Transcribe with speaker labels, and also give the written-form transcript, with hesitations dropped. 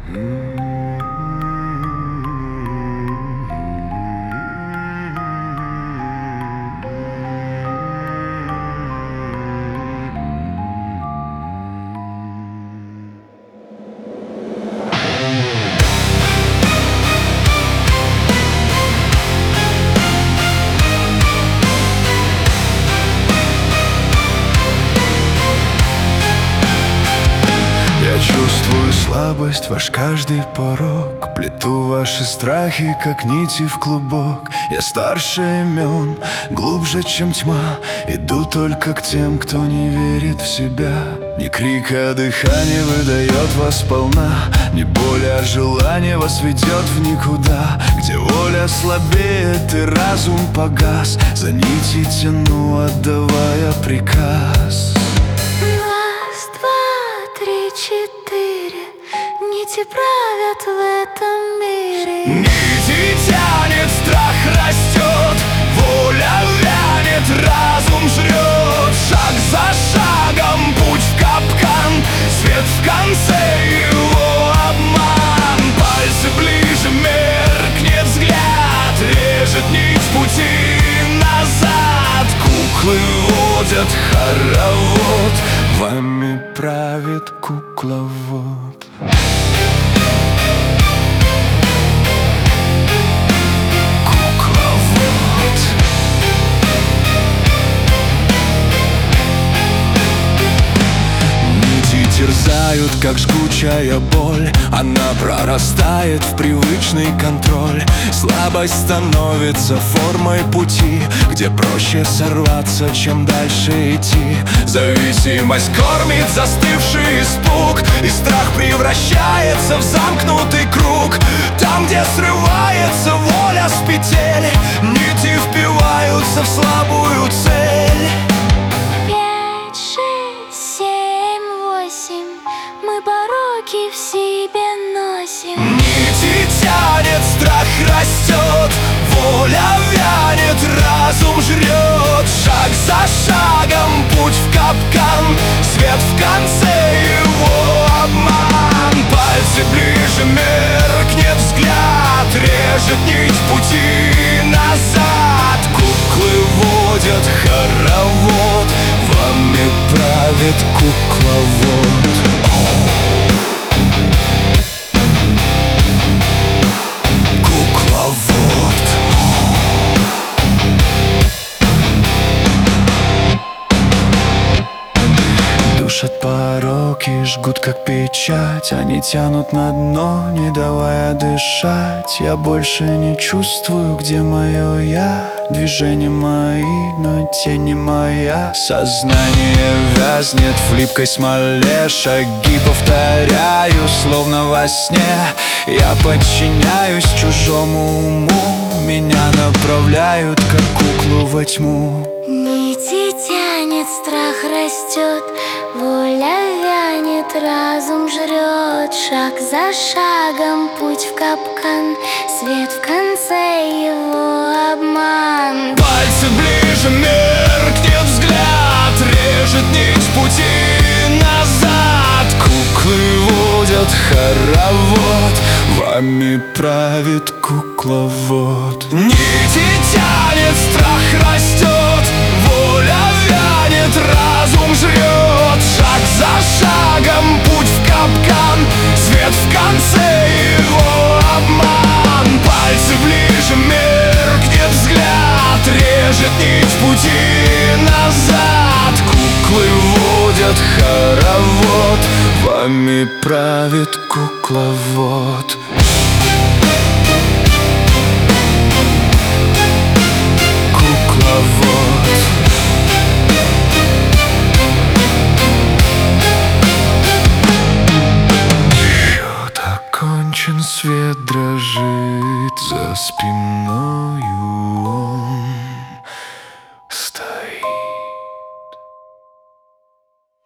Speaker 1: Чувствую слабость, ваш каждый порог. Плету ваши страхи, как нити в клубок. Я старше имен, глубже, чем тьма. Иду только к тем, кто не верит в себя. Ни крик, а дыхание выдает вас сполна. Не боль, а желание вас ведет в никуда. Где воля слабеет и разум погас. За нити тяну, отдавая приказ.
Speaker 2: Нити правят в этом мире.
Speaker 1: Нити тянет, страх растет, воля вянет, разум жрет. Шаг за шагом, путь в капкан, свет в конце, его обман. Пальцы ближе, меркнет взгляд, режет нить пути назад. Куклы водят хоровод, вами правит кукловод. Терзают, как жгучая боль. Она прорастает в привычный контроль. Слабость становится формой пути, где проще сорваться, чем дальше идти. Зависимость кормит застывший испуг, и страх превращается в замкнутый круг. Там, где срывается воля с петель, нити впиваются в слабую цель.
Speaker 2: Мы пороки в себе носим.
Speaker 1: Нити тянет, страх растет, воля вянет, разум жрет. Шаг за шагом, путь в капкан, свет в конце, его обман. Пальцы ближе, меркнет взгляд, режет нить пути назад. Куклы водят хоровод, вами правит кукловод. Душат пороки, жгут как печать. Они тянут на дно, не давая дышать. Я больше не чувствую, где мое я. Движения мои, но тень моя. Сознание вязнет в липкой смоле. Шаги повторяю, словно во сне. Я подчиняюсь чужому уму. Меня направляют, как куклу во тьму.
Speaker 2: Нити тянет, страх растет, воля вянет, разум жрет. Шаг за шагом, путь в капкан, свет в конце, его обман.
Speaker 1: Пальцы ближе, меркнет взгляд, режет нить пути назад. Куклы водят хоровод, вами правит кукловод. Нити тянет, страх растет, воля вянет, разум жрет. Шаг за шагом, путь в капкан, свет в конце, его обман. Пальцы ближе, меркнет взгляд, режет нить пути назад. Куклы водят хоровод, вами правит кукловод. Кукловод. Счет окончен, свет дрожит за спиною, он стоит.